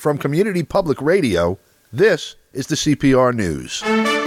From Community Public Radio, this is the CPR News.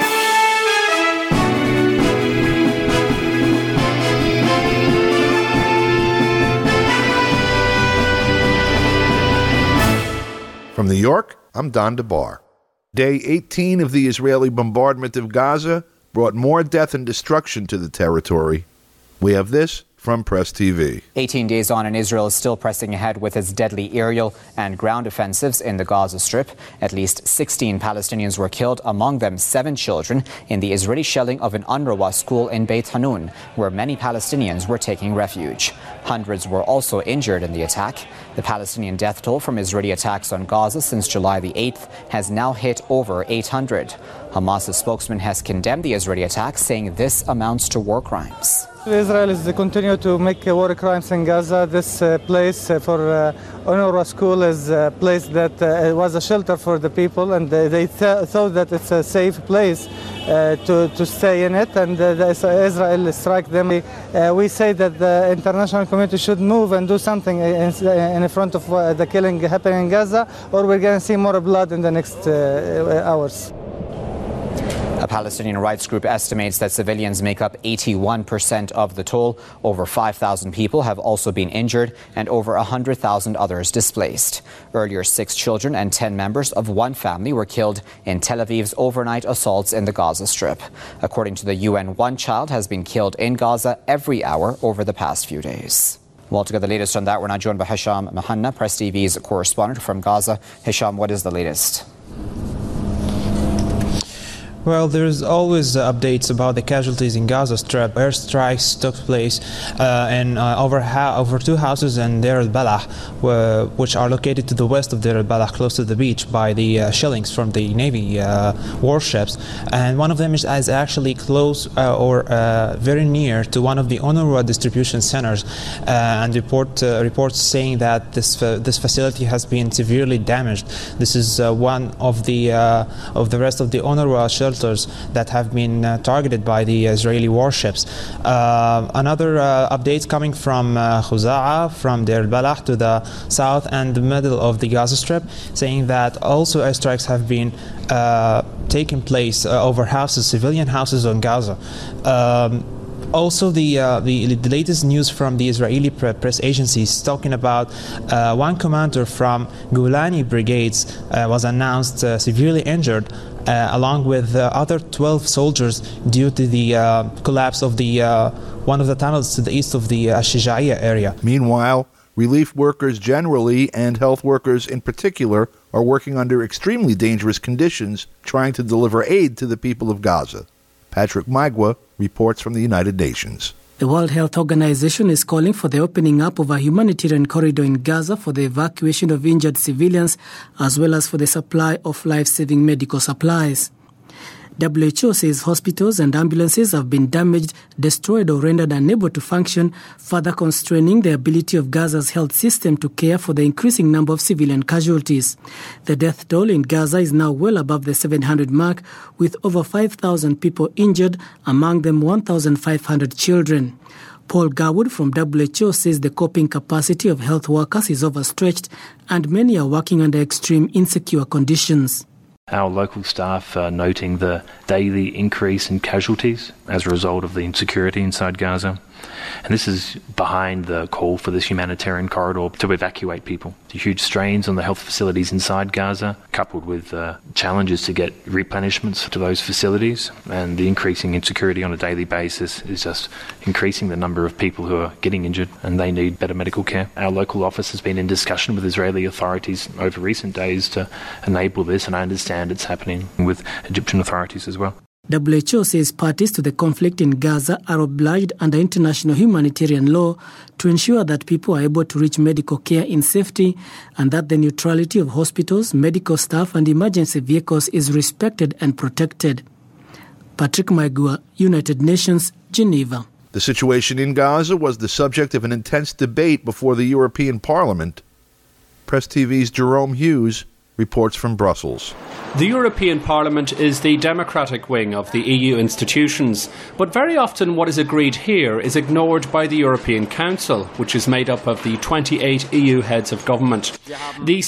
From New York, I'm Don DeBar. Day 18 of the Israeli bombardment of Gaza brought more death and destruction to the territory. We have this from Press TV. 18 days on, and Israel is still pressing ahead with its deadly aerial and ground offensives in the Gaza Strip. At least 16 Palestinians were killed, among them 7 children, in the Israeli shelling of an UNRWA school in Beit Hanun, where many Palestinians were taking refuge. Hundreds were also injured in the attack. The Palestinian death toll from Israeli attacks on Gaza since July the 8th has now hit over 800. Hamas's spokesman has condemned the Israeli attack, saying this amounts to war crimes. Israel is continue to make war crimes in Gaza. This place for UNRWA school is a place that was a shelter for the people, and they thought that it's a safe place to stay in it, and Israel strike them. We say that the international community should move and do something in front of the killing happening in Gaza, or we're going to see more blood in the next hours. A Palestinian rights group estimates that civilians make up 81% of the toll. Over 5,000 people have also been injured and over 100,000 others displaced. Earlier, 6 children and 10 members of one family were killed in Tel Aviv's overnight assaults in the Gaza Strip. According to the UN, 1 child has been killed in Gaza every hour over the past few days. Well, to get the latest on that, we're now joined by Hisham Mahanna, Press TV's correspondent from Gaza. Hisham, what is the latest? Well, there's always updates about the casualties in Gaza Strip. Airstrikes took place in over 2 houses in Deir al-Balah, which are located to the west of Deir al-Balah, close to the beach, by the shellings from the Navy warships. And one of them is actually close or very near to one of the UNRWA distribution centers. And reports saying that this facility has been severely damaged. This is one of the rest of the UNRWA shelters that have been targeted by the Israeli warships. Another update coming from Khuza'a, from Deir al-Balah to the south and the middle of the Gaza Strip, saying that also airstrikes have been taking place over houses, civilian houses on Gaza. Also, the latest news from the Israeli press agencies talking about one commander from Golani Brigades was announced severely injured, along with other 12 soldiers due to the collapse of one of the tunnels to the east of the Shijaiya area. Meanwhile, relief workers generally and health workers in particular are working under extremely dangerous conditions trying to deliver aid to the people of Gaza. Patrick Magwa reports from the United Nations. The World Health Organization is calling for the opening up of a humanitarian corridor in Gaza for the evacuation of injured civilians, as well as for the supply of life-saving medical supplies. WHO says hospitals and ambulances have been damaged, destroyed or rendered unable to function, further constraining the ability of Gaza's health system to care for the increasing number of civilian casualties. The death toll in Gaza is now well above the 700 mark, with over 5,000 people injured, among them 1,500 children. Paul Garwood from WHO says the coping capacity of health workers is overstretched and many are working under extreme insecure conditions. Our local staff are noting the daily increase in casualties as a result of the insecurity inside Gaza. And this is behind the call for this humanitarian corridor to evacuate people. The huge strains on the health facilities inside Gaza, coupled with challenges to get replenishments to those facilities, and the increasing insecurity on a daily basis is just increasing the number of people who are getting injured, and they need better medical care. Our local office has been in discussion with Israeli authorities over recent days to enable this, and I understand it's happening with Egyptian authorities as well. WHO says parties to the conflict in Gaza are obliged under international humanitarian law to ensure that people are able to reach medical care in safety and that the neutrality of hospitals, medical staff and emergency vehicles is respected and protected. Patrick Maigua, United Nations, Geneva. The situation in Gaza was the subject of an intense debate before the European Parliament. Press TV's Jerome Hughes reports from Brussels. The European Parliament is the democratic wing of the EU institutions, but very often what is agreed here is ignored by the European Council, which is made up of the 28 EU heads of government. The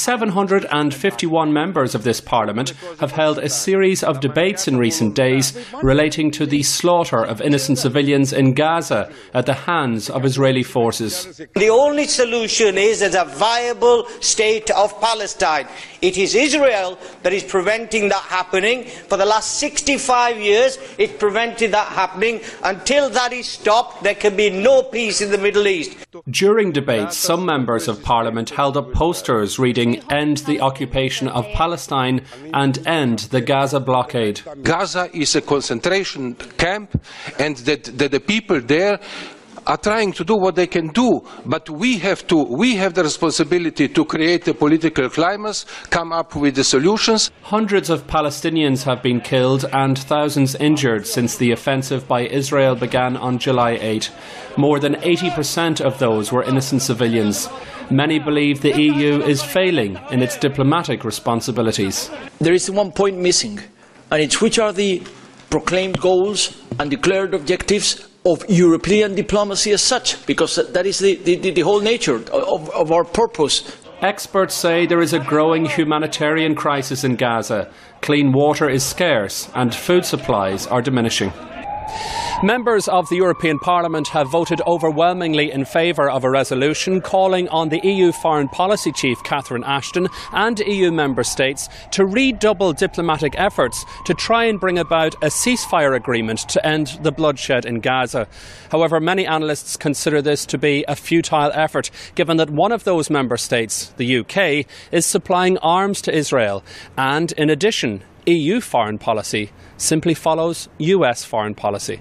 751 members of this Parliament have held a series of debates in recent days relating to the slaughter of innocent civilians in Gaza at the hands of Israeli forces. The only solution is a viable state of Palestine. It is Israel that is preventing that happening. For the last 65 years, it prevented that happening. Until that is stopped, there can be no peace in the Middle East. During debates, some members of Parliament held up posters reading "End the occupation of Palestine" and "End the Gaza blockade." Gaza is a concentration camp, and the people there are trying to do what they can do, but we have the responsibility to create a political climate, come up with the solutions. Hundreds of Palestinians have been killed and thousands injured since the offensive by Israel began on July 8. More than 80% of those were innocent civilians. Many believe the EU is failing in its diplomatic responsibilities. There is one point missing, and it's which are the proclaimed goals and declared objectives of European diplomacy as such, because that is the whole nature of our purpose. Experts say there is a growing humanitarian crisis in Gaza. Clean water is scarce and food supplies are diminishing. Members of the European Parliament have voted overwhelmingly in favour of a resolution calling on the EU Foreign Policy Chief Catherine Ashton and EU member states to redouble diplomatic efforts to try and bring about a ceasefire agreement to end the bloodshed in Gaza. However, many analysts consider this to be a futile effort, given that one of those member states, the UK, is supplying arms to Israel, and in addition, EU foreign policy simply follows US foreign policy.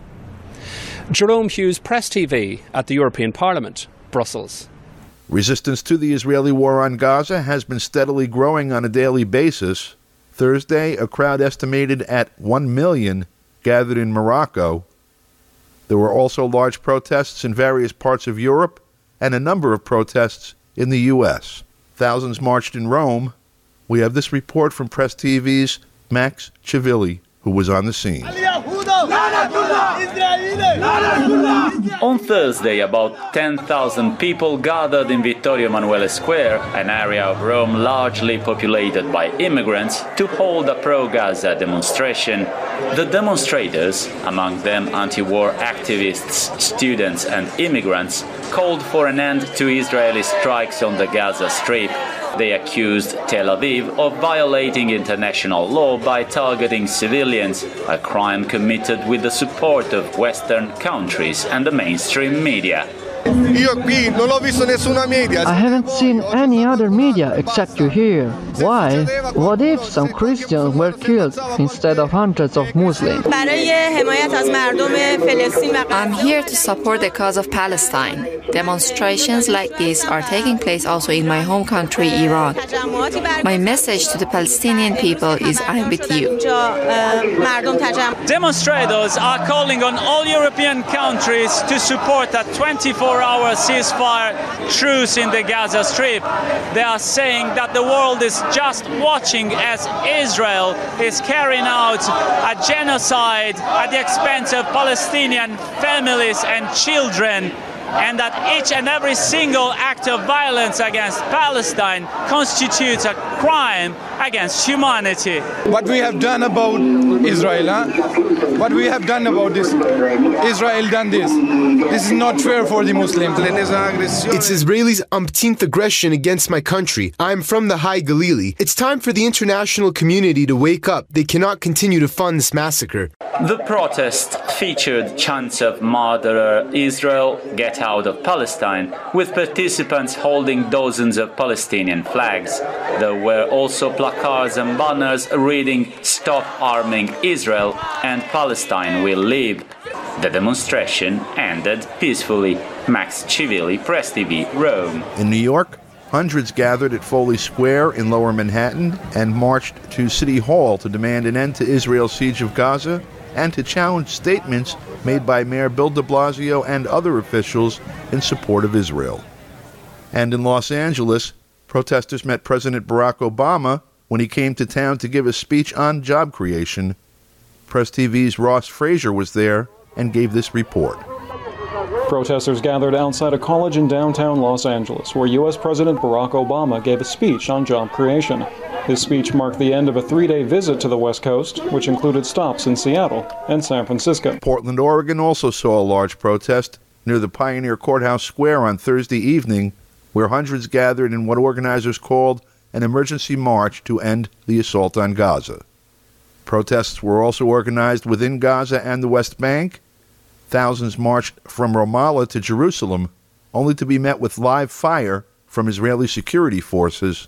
Jerome Hughes, Press TV at the European Parliament, Brussels. Resistance to the Israeli war on Gaza has been steadily growing on a daily basis. Thursday, a crowd estimated at 1 million gathered in Morocco. There were also large protests in various parts of Europe and a number of protests in the U.S. Thousands marched in Rome. We have this report from Press TV's Max Chivilli, who was on the scene. On Thursday, about 10,000 people gathered in Vittorio Emanuele Square, an area of Rome largely populated by immigrants, to hold a pro-Gaza demonstration. The demonstrators, among them anti-war activists, students and immigrants, called for an end to Israeli strikes on the Gaza Strip. They accused Tel Aviv of violating international law by targeting civilians, a crime committed with the support of Western countries and the mainstream media. I haven't seen any other media except you here. Why? What if some Christians were killed instead of hundreds of Muslims? I'm here to support the cause of Palestine. Demonstrations like this are taking place also in my home country, Iran. My message to the Palestinian people is I'm with you. Demonstrators are calling on all European countries to support a 24-hour ceasefire truce in the Gaza Strip. They are saying that the world is just watching as Israel is carrying out a genocide at the expense of Palestinian families and children, and that each and every single act of violence against Palestine constitutes a crime against humanity. What we have done about Israel, what we have done about this, Israel done this. This is not fair for the Muslims. It's Israelis' umpteenth aggression against my country. I'm from the High Galilee. It's time for the international community to wake up. They cannot continue to fund this massacre. The protest featured chants of "Murderer Israel, get out of Palestine," with participants holding dozens of Palestinian flags. There were also placards and banners reading "Stop arming Israel" and "Palestine will live." The demonstration ended peacefully. Max Chivilli, Press TV, Rome. In New York, hundreds gathered at Foley Square in Lower Manhattan and marched to City Hall to demand an end to Israel's siege of Gaza and to challenge statements made by Mayor Bill de Blasio and other officials in support of Israel. And in Los Angeles, protesters met President Barack Obama, when he came to town to give a speech on job creation. Press TV's Ross Frazier was there and gave this report. Protesters gathered outside a college in downtown Los Angeles, where U.S. President Barack Obama gave a speech on job creation. His speech marked the end of a 3-day visit to the West Coast, which included stops in Seattle and San Francisco. Portland, Oregon also saw a large protest near the Pioneer Courthouse Square on Thursday evening, where hundreds gathered in what organizers called an emergency march to end the assault on Gaza. Protests were also organized within Gaza and the West Bank. Thousands marched from Ramallah to Jerusalem, only to be met with live fire from Israeli security forces.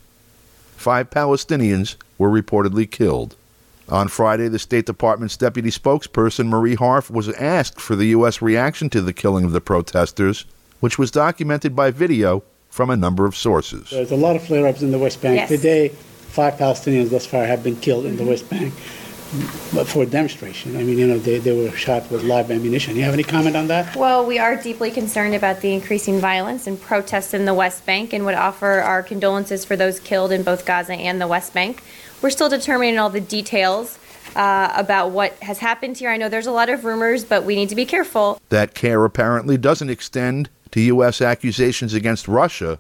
5 Palestinians were reportedly killed. On Friday, the State Department's deputy spokesperson, Marie Harf, was asked for the U.S. reaction to the killing of the protesters, which was documented by video from a number of sources. There's a lot of flare-ups in the West Bank. Yes. Today, 5 Palestinians thus far have been killed in the West Bank. But for a demonstration. I mean, they were shot with live ammunition. You have any comment on that? Well, we are deeply concerned about the increasing violence and protests in the West Bank and would offer our condolences for those killed in both Gaza and the West Bank. We're still determining all the details about what has happened here. I know there's a lot of rumors, but we need to be careful. That care apparently doesn't extend to U.S. accusations against Russia.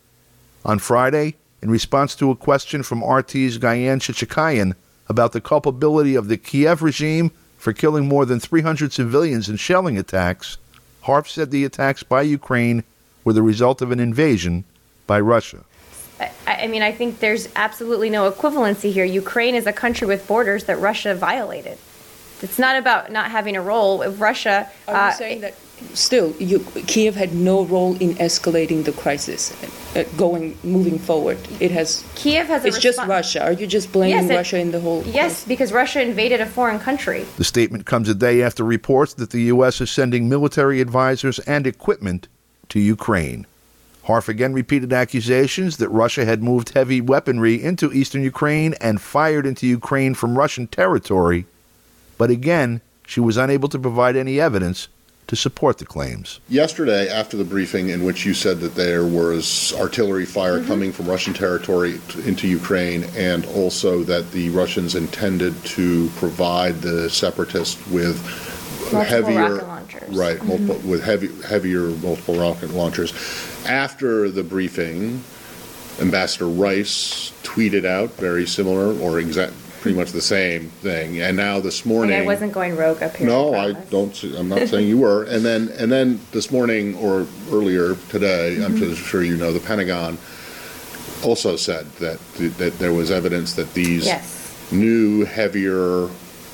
On Friday, in response to a question from RT's Guyan Chichikayan about the culpability of the Kiev regime for killing more than 300 civilians in shelling attacks, Harf said the attacks by Ukraine were the result of an invasion by Russia. I mean, I think there's absolutely no equivalency here. Ukraine is a country with borders that Russia violated. It's not about not having a role. Russia... Are you saying that still, Kiev had no role in escalating the crisis, moving forward? Kiev has It's just Russia. Are you just blaming Russia in the whole... Yes, because Russia invaded a foreign country. The statement comes a day after reports that the U.S. is sending military advisors and equipment to Ukraine. Harf again repeated accusations that Russia had moved heavy weaponry into eastern Ukraine and fired into Ukraine from Russian territory. But again, she was unable to provide any evidence to support the claims. Yesterday, after the briefing in which you said that there was artillery fire coming from Russian territory into Ukraine, and also that the Russians intended to provide the separatists with heavier rocket launchers. Right, with heavier multiple rocket launchers. After the briefing, Ambassador Rice tweeted out very similar or pretty much the same thing, and now this morning... And I wasn't going rogue up here. No, I'm not saying you were. And then this morning or earlier today, I'm just sure you know, the Pentagon also said that there was evidence that these new, heavier,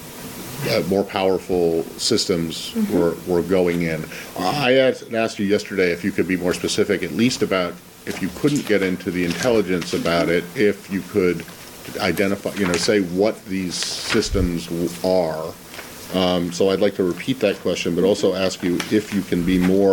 more powerful systems were going in. I asked you yesterday if you could be more specific, at least about, if you couldn't get into the intelligence about it, if you could identify, say what these systems are. So I'd like to repeat that question, but also ask you if you can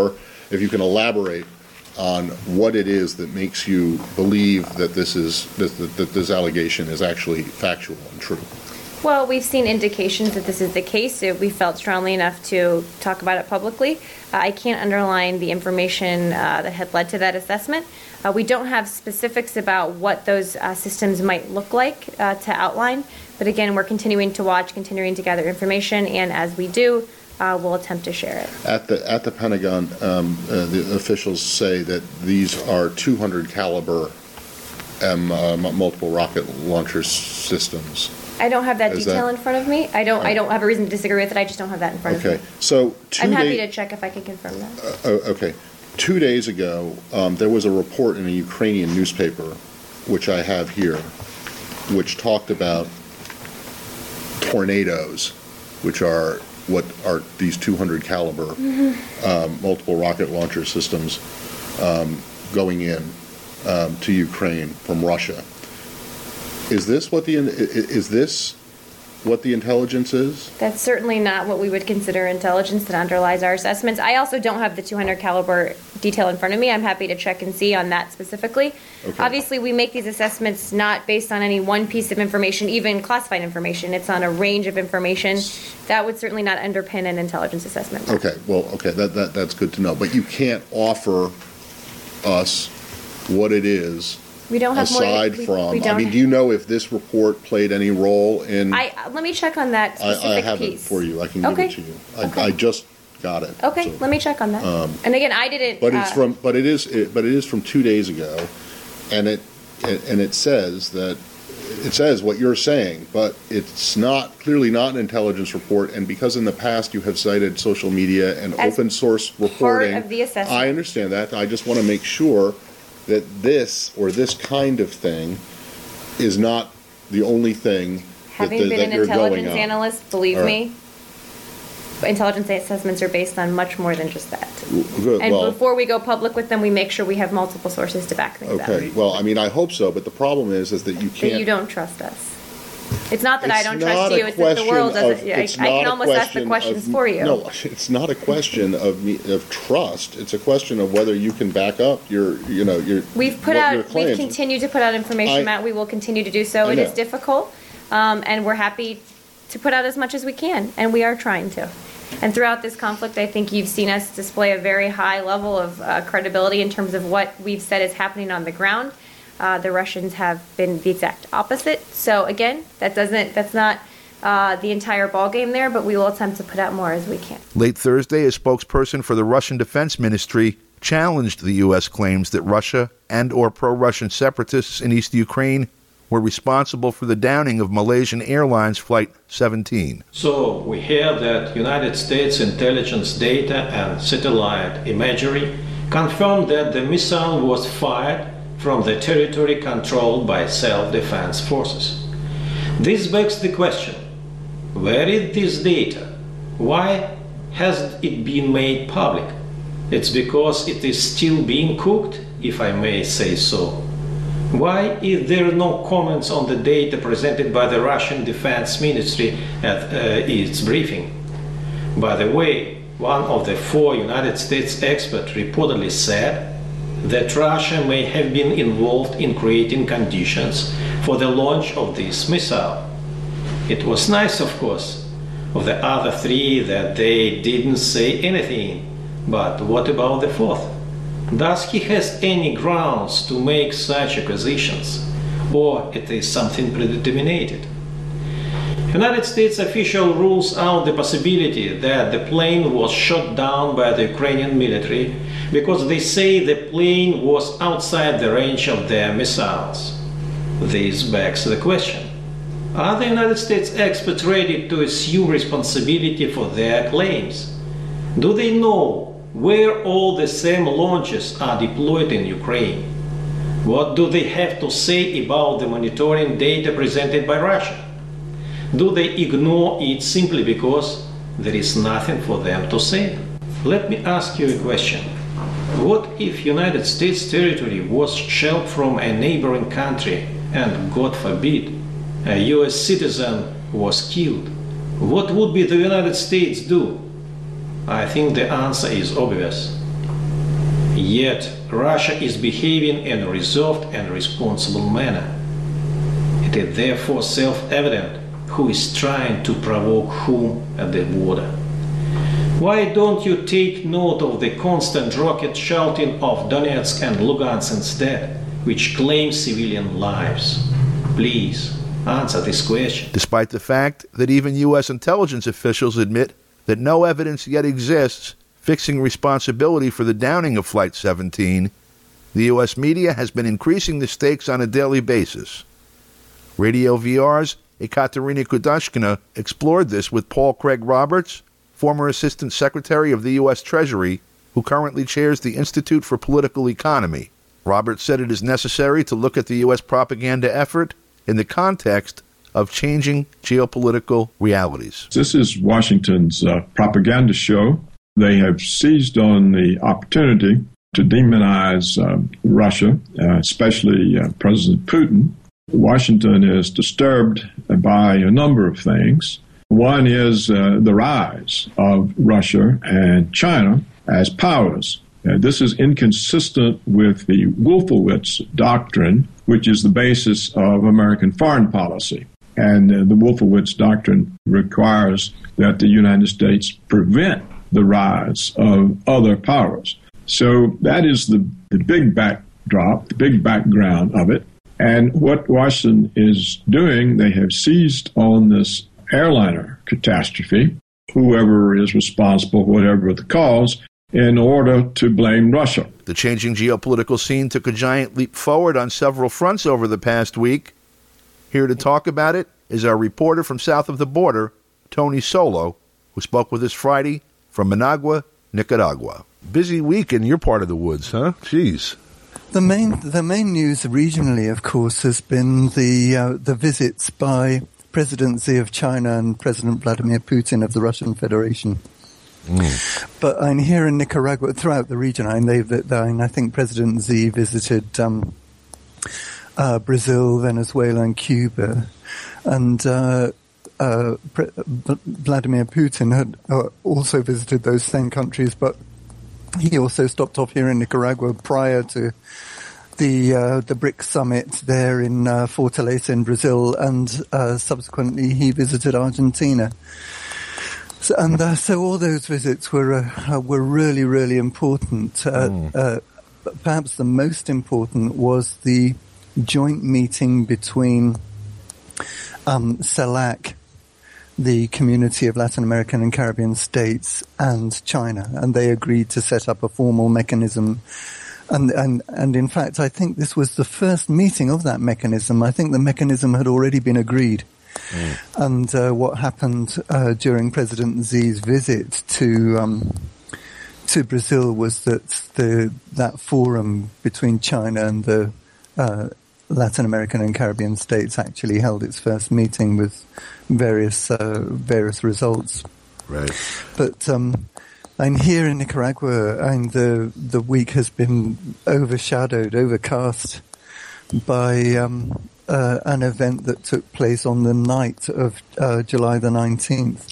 elaborate on what it is that makes you believe that this allegation is actually factual and true. Well, we've seen indications that this is the case. We felt strongly enough to talk about it publicly. I can't underline the information that had led to that assessment. We don't have specifics about what those systems might look like to outline. But again, we're continuing to watch, continuing to gather information, and as we do, we'll attempt to share it. At the Pentagon, the officials say that these are 200 caliber multiple rocket launcher systems. I don't have that detail in front of me. I don't have a reason to disagree with it. I just don't have that in front of me. Okay, so I'm happy to check if I can confirm that. Okay. 2 days ago, there was a report in a Ukrainian newspaper, which I have here, which talked about tornadoes, which are what are these 200 caliber multiple rocket launcher systems going in to Ukraine from Russia. Is this what the intelligence is? That's certainly not what we would consider intelligence that underlies our assessments. I also don't have the 200 caliber detail in front of me. I'm happy to check and see on that specifically. Okay. Obviously, we make these assessments not based on any one piece of information, even classified information. It's on a range of information. That would certainly not underpin an intelligence assessment. Okay, well, that's good to know. But you can't offer us what it is We don't have aside more. from, I mean, do you know if this report played any role in? Let me check on that specific I have piece. it for you. I can give it to you. I just got it. Okay, so. Let me check on that. And again, I didn't. But it's from. But it is from 2 days ago, and it says that. It says what you're saying, but it's clearly not an intelligence report, and because in the past you have cited social media and open source reporting, part of the assessment. I understand that. I just want to make sure that this kind of thing is not the only thing Having been an you're going intelligence on. analyst, believe me, intelligence assessments are based on much more than just that. Good. And before we go public with them, we make sure we have multiple sources to back things up. Okay. Well, I mean, I hope so, but the problem is that you can't. That you don't trust us. It's not that I don't trust you, it's that the world doesn't. I can almost ask the questions for you. No, it's not a question of trust. It's a question of whether you can back up your We've continued to put out information, Matt. We will continue to do so. It is difficult, and we're happy to put out as much as we can, and we are trying to. And throughout this conflict, I think you've seen us display a very high level of credibility in terms of what we've said is happening on the ground. The Russians have been the exact opposite. So again, that's not the entire ballgame there, but we will attempt to put out more as we can. Late Thursday, a spokesperson for the Russian Defense Ministry challenged the U.S. claims that Russia and/or pro-Russian separatists in East Ukraine were responsible for the downing of Malaysian Airlines Flight 17. So we hear that United States intelligence data and satellite imagery confirmed that the missile was fired from the territory controlled by self-defense forces. This begs the question, where is this data? Why hasn't it been made public? It's because it is still being cooked, if I may say so. Why is there no comments on the data presented by the Russian Defense Ministry at its briefing? By the way, one of the 4 United States experts reportedly said that Russia may have been involved in creating conditions for the launch of this missile. It was nice, of course, of the other 3 that they didn't say anything, but what about the 4th? Does he has any grounds to make such accusations, or it is something predetermined? United States official rules out the possibility that the plane was shot down by the Ukrainian military because they say the plane was outside the range of their missiles. This begs the question, are the United States experts ready to assume responsibility for their claims? Do they know where all the same launches are deployed in Ukraine? What do they have to say about the monitoring data presented by Russia? Do they ignore it simply because there is nothing for them to say? Let me ask you a question. What if United States territory was shelled from a neighboring country and, God forbid, a US citizen was killed? What would be the United States do? I think the answer is obvious. Yet Russia is behaving in a reserved and responsible manner. It is therefore self-evident who is trying to provoke whom at the border. Why don't you take note of the constant rocket shouting of Donetsk and Lugansk instead, which claim civilian lives? Please answer this question. Despite the fact that even U.S. intelligence officials admit that no evidence yet exists fixing responsibility for the downing of Flight 17, the U.S. media has been increasing the stakes on a daily basis. Radio VR's Ekaterina Kudashkina explored this with Paul Craig Roberts, former Assistant Secretary of the U.S. Treasury, who currently chairs the Institute for Political Economy. Roberts said it is necessary to look at the U.S. propaganda effort in the context of changing geopolitical realities. This is Washington's propaganda show. They have seized on the opportunity to demonize Russia, especially President Putin. Washington is disturbed by a number of things. One is the rise of Russia and China as powers. This is inconsistent with the Wolfowitz doctrine, which is the basis of American foreign policy. And the Wolfowitz doctrine requires that the United States prevent the rise of other powers. So that is the big backdrop, the big background of it. And what Washington is doing, they have seized on this airliner catastrophe, whoever is responsible, whatever the cause, in order to blame Russia. The changing geopolitical scene took a giant leap forward on several fronts over the past week. Here to talk about it is our reporter from south of the border, Tony Solo, who spoke with us Friday from Managua, Nicaragua. Busy week in your part of the woods, huh? Jeez. The main news regionally, of course, has been the visits by President Xi of China and President Vladimir Putin of the Russian Federation. But I'm here in Nicaragua, throughout the region. I think President Xi visited Brazil, Venezuela, and Cuba, and Vladimir Putin had also visited those same countries, but he also stopped off here in Nicaragua prior to the BRICS summit there in Fortaleza in Brazil, and subsequently he visited Argentina. So all those visits were really, really important. Perhaps the most important was the joint meeting between CELAC, the Community of Latin American and Caribbean States, and China, and they agreed to set up a formal mechanism. And in fact, I think this was the first meeting of that mechanism. I think the mechanism had already been agreed. And what happened during President Xi's visit to Brazil was that that forum between China and the Latin American and Caribbean states actually held its first meeting with various results. Right. But I'm here in Nicaragua, and the week has been overcast by an event that took place on the night of July the 19th.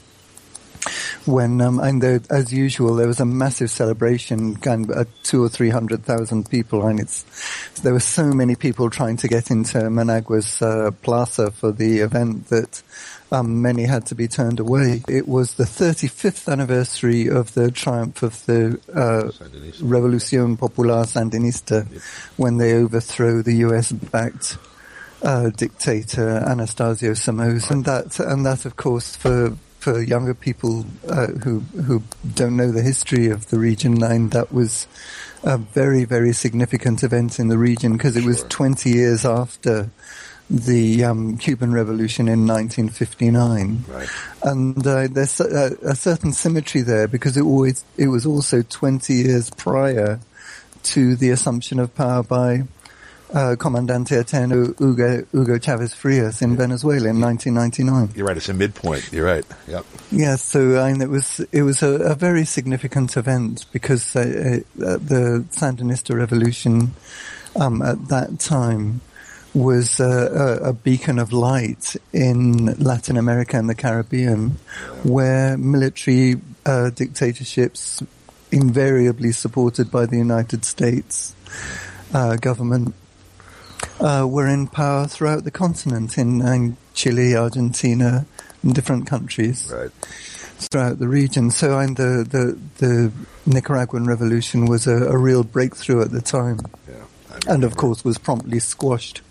When, as usual, there was a massive celebration, kind of 200,000 or 300,000 people, and there were so many people trying to get into Managua's plaza for the event that many had to be turned away. It was the 35th anniversary of the triumph of the Revolución Popular Sandinista, when they overthrow the US-backed dictator Anastasio Somoza, and that, of course, for younger people who don't know the history of the region, and that was a very, very significant event in the region because it was 20 years after the Cuban Revolution in 1959. Right. And there's a certain symmetry there because it was also 20 years prior to the assumption of power by Comandante Eterno Hugo Chavez Frias in Venezuela in 1999. You're right. It's a midpoint. You're right. Yep. Yeah. So it was a very significant event because the Sandinista revolution at that time was a beacon of light in Latin America and the Caribbean, where military dictatorships, invariably supported by the United States government, were in power throughout the continent, in Chile, Argentina, and different countries throughout the region. So the Nicaraguan revolution was a real breakthrough at the time, and of course was promptly squashed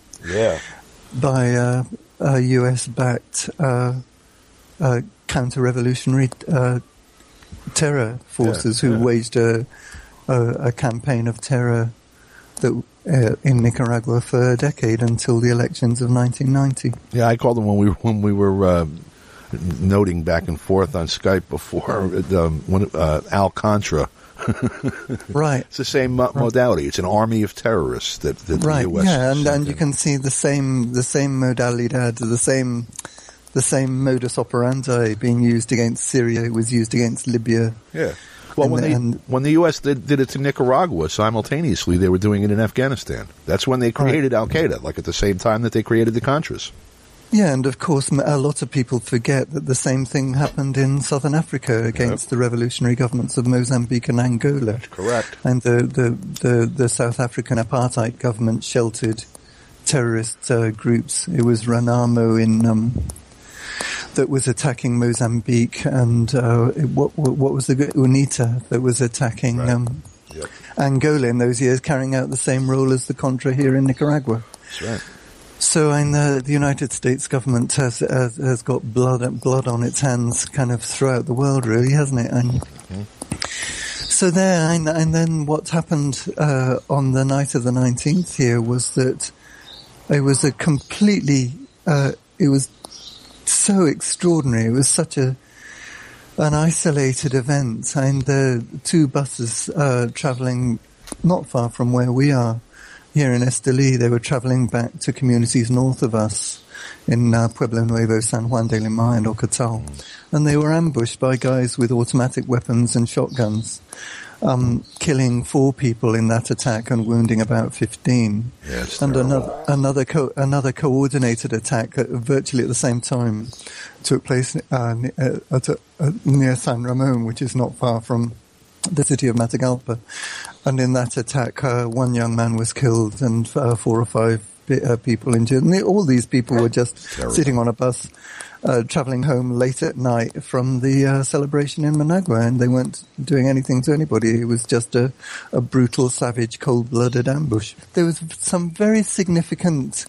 by a US-backed counter-revolutionary terror forces who waged a campaign of terror that in Nicaragua for a decade until the elections of 1990. Yeah, I called them when we were noting back and forth on Skype before Al-Contra. Right. It's the same modality. It's an army of terrorists that the U.S. Yeah, and you can see the same modalidad, the same modus operandi being used against Syria. It was used against Libya. Yeah. Well, when the U.S. did it to Nicaragua, simultaneously they were doing it in Afghanistan. That's when they created Al-Qaeda, like at the same time that they created the Contras. Yeah, and of course a lot of people forget that the same thing happened in Southern Africa against the revolutionary governments of Mozambique and Angola. That's correct. And the South African apartheid government sheltered terrorist groups. It was Renamo that was attacking Mozambique, and what was the UNITA that was attacking Angola in those years, carrying out the same role as the Contra here in Nicaragua. That's right. So, the United States government has got blood on its hands, kind of throughout the world, really, hasn't it? And so there, and then what happened on the night of the 19th here was that it was a completely, it was so extraordinary. It was such an isolated event, and the two buses travelling not far from where we are here in Esteli, they were travelling back to communities north of us in Pueblo Nuevo, San Juan de Lima and Ocotal, and they were ambushed by guys with automatic weapons and shotguns, killing 4 people in that attack and wounding about 15. Yes, and another coordinated attack virtually at the same time took place near San Ramon, which is not far from the city of Matagalpa. And in that attack, one young man was killed and 4 or 5 people injured. And all these people were just sitting on a bus, traveling home late at night from the celebration in Managua, and they weren't doing anything to anybody. It was just a brutal, savage, cold-blooded ambush. There was some very significant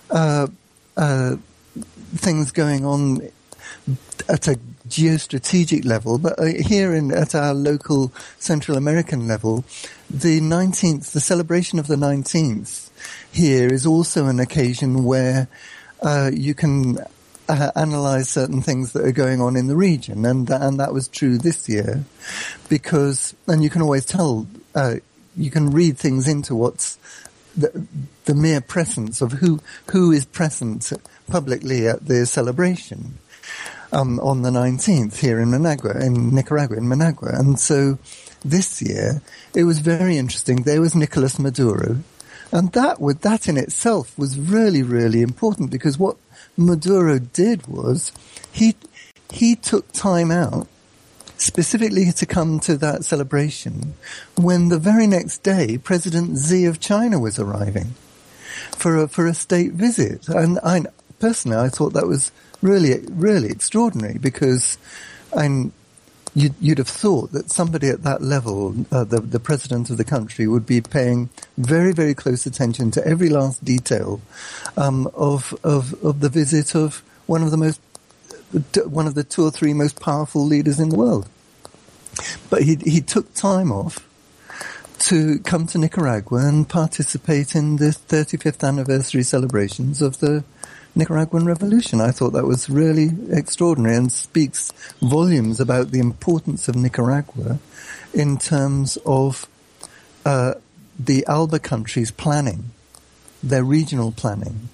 things going on at a geostrategic level, but here at our local Central American level, the celebration of the 19th here is also an occasion where you can analyze certain things that are going on in the region, and that was true this year, and you can always tell, you can read things into what's the mere presence of who is present publicly at the celebration. On the 19th here in Nicaragua. And so this year, it was very interesting. There was Nicolas Maduro. And that in itself was really, really important, because what Maduro did was he took time out specifically to come to that celebration when the very next day President Xi of China was arriving for a state visit. And I thought that was really, really extraordinary, because you'd have thought that somebody at that level, the president of the country, would be paying very, very close attention to every last detail of the visit of one of the 2 or 3 most powerful leaders in the world. But he took time off to come to Nicaragua and participate in the 35th anniversary celebrations of the Nicaraguan Revolution. I thought that was really extraordinary and speaks volumes about the importance of Nicaragua in terms of the ALBA countries' planning, their regional planning.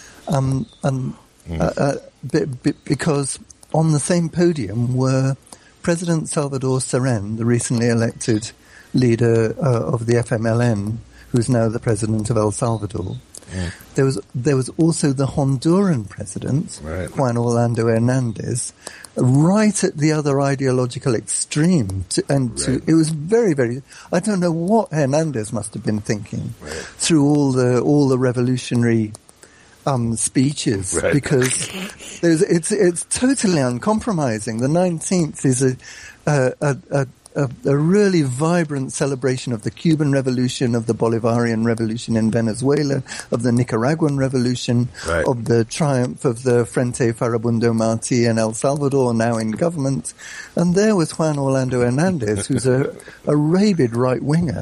Because on the same podium were President Salvador Cerén, the recently elected leader of the FMLN, who's now the president of El Salvador. Yeah. There was also the Honduran president, right, Juan Orlando Hernández, right at the other ideological extreme. It was very, very. I don't know what Hernández must have been thinking through all the revolutionary speeches, because it's totally uncompromising. The 19th is a really vibrant celebration of the Cuban Revolution, of the Bolivarian Revolution in Venezuela, of the Nicaraguan Revolution, of the triumph of the Frente Farabundo Martí in El Salvador, now in government. And there was Juan Orlando Hernández, who's a rabid right-winger,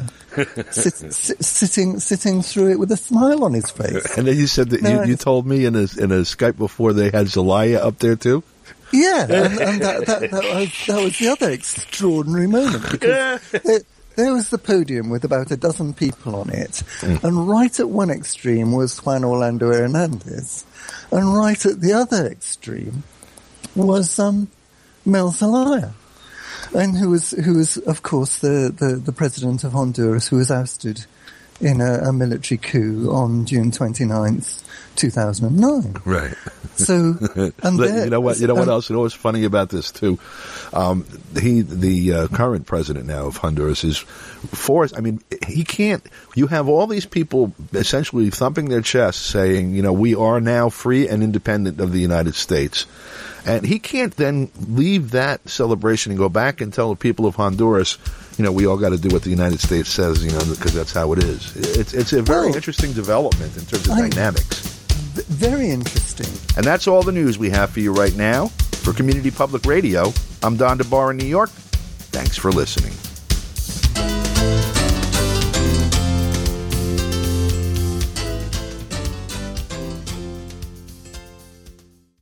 sitting through it with a smile on his face. And then you said that you told me in a Skype before they had Zelaya up there too? Yeah, and that was the other extraordinary moment, because there was the podium with about a dozen people on it, and right at one extreme was Juan Orlando Hernández, and right at the other extreme was Mel Zelaya, and who was of course the president of Honduras, who was ousted in a military coup on June 29th, 2009. Right. So, and you know what else? You know what's funny about this too? The current president now of Honduras is forced. I mean, he can't. You have all these people essentially thumping their chests, saying, we are now free and independent of the United States. And he can't then leave that celebration and go back and tell the people of Honduras, we all got to do what the United States says, because that's how it is. It's a very interesting development in terms of dynamics. Very interesting. And that's all the news we have for you right now. For Community Public Radio, I'm Don DeBar in New York. Thanks for listening.